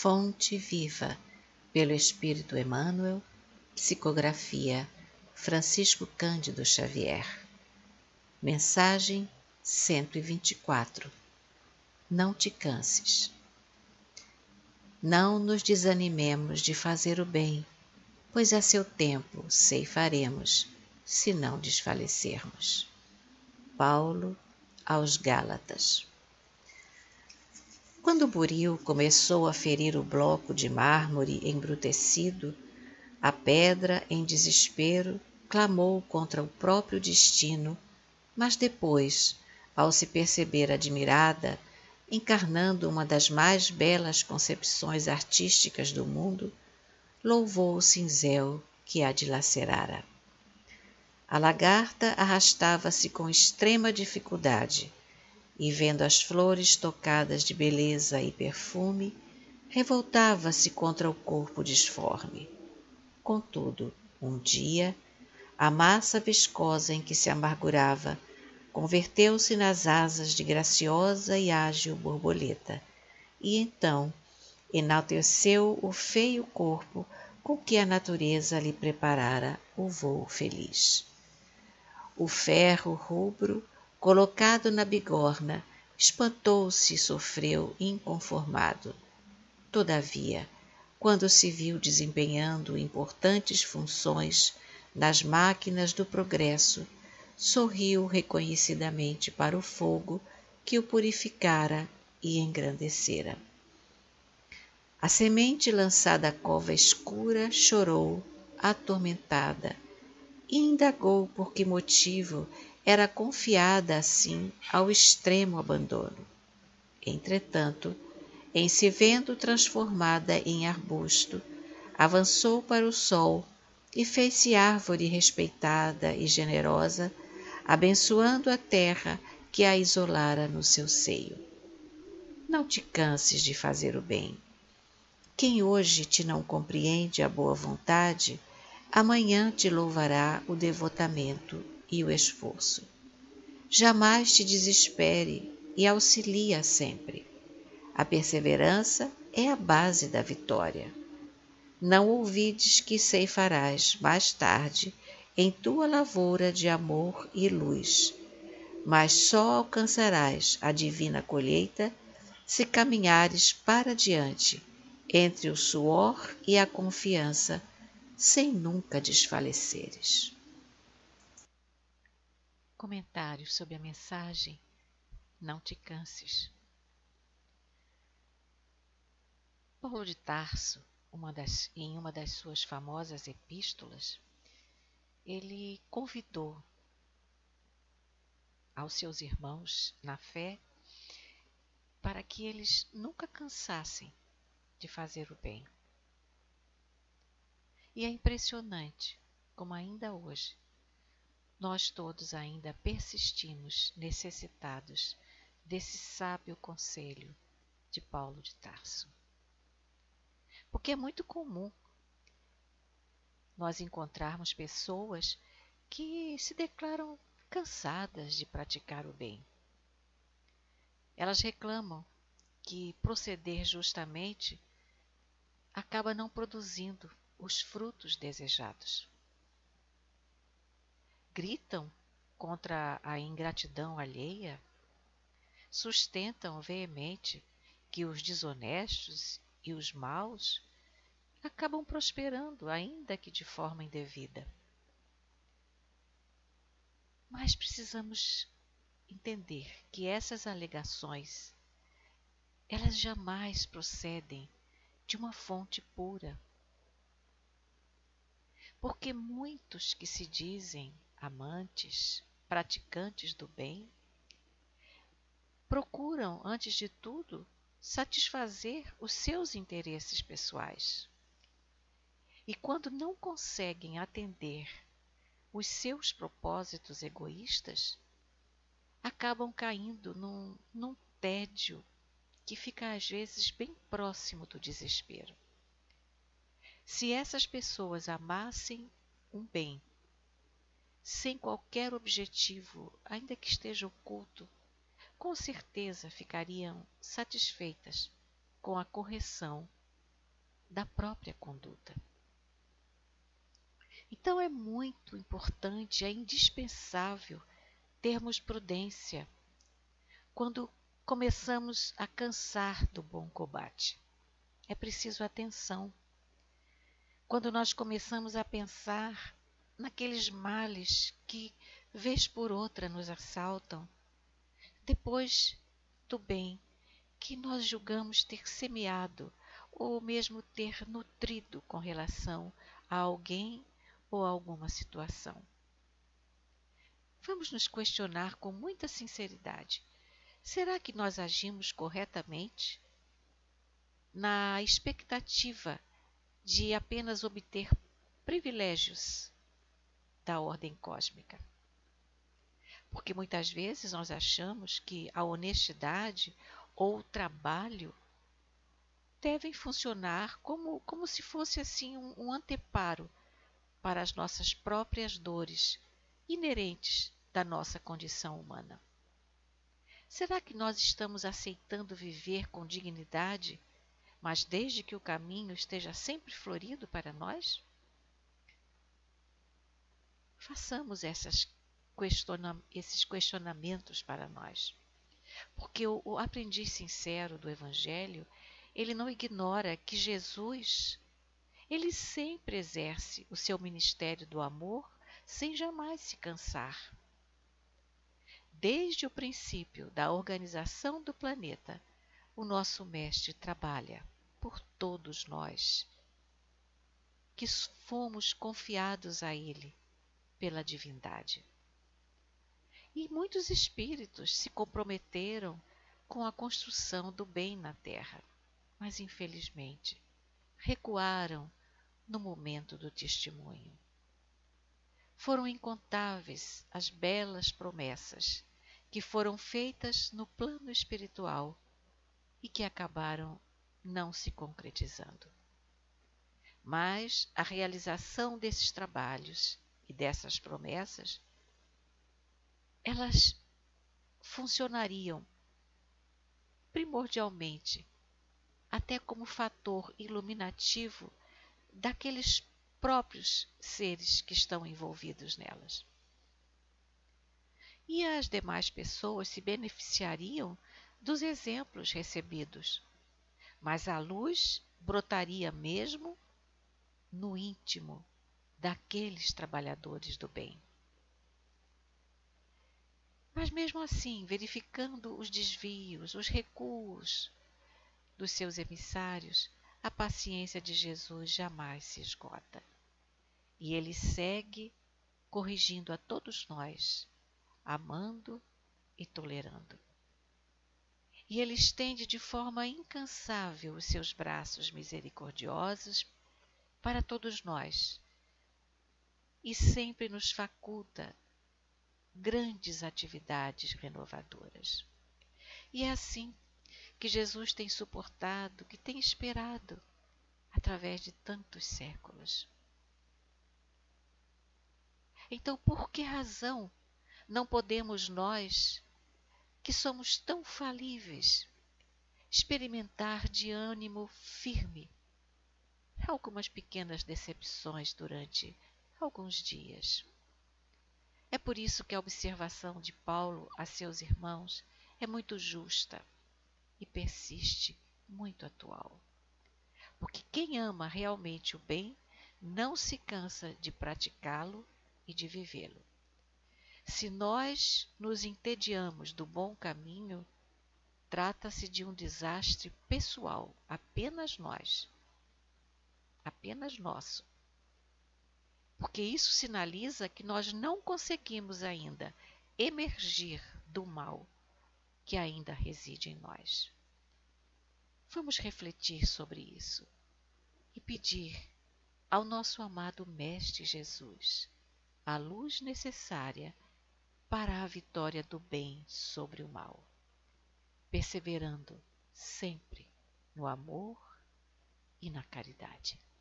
Fonte Viva, pelo Espírito Emmanuel, psicografia Francisco Cândido Xavier. Mensagem 124. Não te canses. Não nos desanimemos de fazer o bem, pois a seu tempo ceifaremos, se não desfalecermos. Paulo aos Gálatas. Quando Buril começou a ferir o bloco de mármore embrutecido, a pedra, em desespero, clamou contra o próprio destino, mas depois, ao se perceber admirada, encarnando uma das mais belas concepções artísticas do mundo, louvou o cinzel que a dilacerara. A lagarta arrastava-se com extrema dificuldade, e vendo as flores tocadas de beleza e perfume, revoltava-se contra o corpo disforme. Contudo, um dia, a massa viscosa em que se amargurava converteu-se nas asas de graciosa e ágil borboleta, e então enalteceu o feio corpo com que a natureza lhe preparara o vôo feliz. O ferro rubro, colocado na bigorna, espantou-se e sofreu inconformado. Todavia, quando se viu desempenhando importantes funções nas máquinas do progresso, sorriu reconhecidamente para o fogo que o purificara e engrandecera. A semente lançada à cova escura chorou, atormentada, e indagou por que motivo era confiada assim ao extremo abandono. Entretanto, em se vendo transformada em arbusto, avançou para o sol e fez-se árvore respeitada e generosa, abençoando a terra que a isolara no seu seio. Não te canses de fazer o bem. Quem hoje te não compreende a boa vontade, amanhã te louvará o devotamento e o esforço. Jamais te desespere e auxilia sempre. A perseverança é a base da vitória. Não ouvides que ceifarás mais tarde em tua lavoura de amor e luz, mas só alcançarás a divina colheita se caminhares para diante, entre o suor e a confiança, sem nunca desfaleceres. Comentários sobre a mensagem Não te canses. Paulo de Tarso, em uma das suas famosas epístolas, ele convidou aos seus irmãos na fé para que eles nunca cansassem de fazer o bem. E é impressionante como ainda hoje nós todos ainda persistimos necessitados desse sábio conselho de Paulo de Tarso. Porque é muito comum nós encontrarmos pessoas que se declaram cansadas de praticar o bem. Elas reclamam que proceder justamente acaba não produzindo os frutos desejados. Gritam contra a ingratidão alheia, sustentam veemente que os desonestos e os maus acabam prosperando, ainda que de forma indevida. Mas precisamos entender que essas alegações, elas jamais procedem de uma fonte pura. Porque muitos que se dizem amantes, praticantes do bem, procuram, antes de tudo, satisfazer os seus interesses pessoais. E quando não conseguem atender os seus propósitos egoístas, acabam caindo num tédio que fica às vezes bem próximo do desespero. Se essas pessoas amassem um bem, sem qualquer objetivo, ainda que esteja oculto, com certeza ficariam satisfeitas com a correção da própria conduta. Então é muito importante, é indispensável termos prudência quando começamos a cansar do bom combate. É preciso atenção. Quando nós começamos a pensar naqueles males que, vez por outra, nos assaltam, depois do bem que nós julgamos ter semeado ou mesmo ter nutrido com relação a alguém ou a alguma situação. Vamos nos questionar com muita sinceridade. Será que nós agimos corretamente na expectativa de apenas obter privilégios da ordem cósmica? Porque muitas vezes nós achamos que a honestidade ou o trabalho devem funcionar como se fosse assim um anteparo para as nossas próprias dores inerentes da nossa condição humana. Será que nós estamos aceitando viver com dignidade, mas desde que o caminho esteja sempre florido para nós? Façamos esses questionamentos para nós. Porque o aprendiz sincero do Evangelho, ele não ignora que Jesus, ele sempre exerce o seu ministério do amor sem jamais se cansar. Desde o princípio da organização do planeta, o nosso Mestre trabalha por todos nós, que fomos confiados a Ele pela divindade. E muitos espíritos se comprometeram com a construção do bem na Terra, mas infelizmente recuaram no momento do testemunho. Foram incontáveis as belas promessas que foram feitas no plano espiritual e que acabaram não se concretizando. Mas a realização desses trabalhos e dessas promessas, elas funcionariam primordialmente até como fator iluminativo daqueles próprios seres que estão envolvidos nelas. E as demais pessoas se beneficiariam dos exemplos recebidos, mas a luz brotaria mesmo no íntimo daqueles trabalhadores do bem. Mas mesmo assim, verificando os desvios, os recuos dos seus emissários, a paciência de Jesus jamais se esgota. E ele segue corrigindo a todos nós, amando e tolerando. E ele estende de forma incansável os seus braços misericordiosos para todos nós e sempre nos faculta grandes atividades renovadoras. E é assim que Jesus tem suportado, que tem esperado através de tantos séculos. Então, por que razão não podemos nós, que somos tão falíveis, experimentar de ânimo firme algumas pequenas decepções durante alguns dias? É por isso que a observação de Paulo a seus irmãos é muito justa e persiste muito atual. Porque quem ama realmente o bem não se cansa de praticá-lo e de vivê-lo. Se nós nos entediamos do bom caminho, trata-se de um desastre pessoal, apenas nós, apenas nosso. Porque isso sinaliza que nós não conseguimos ainda emergir do mal que ainda reside em nós. Vamos refletir sobre isso e pedir ao nosso amado Mestre Jesus a luz necessária para a vitória do bem sobre o mal, perseverando sempre no amor e na caridade.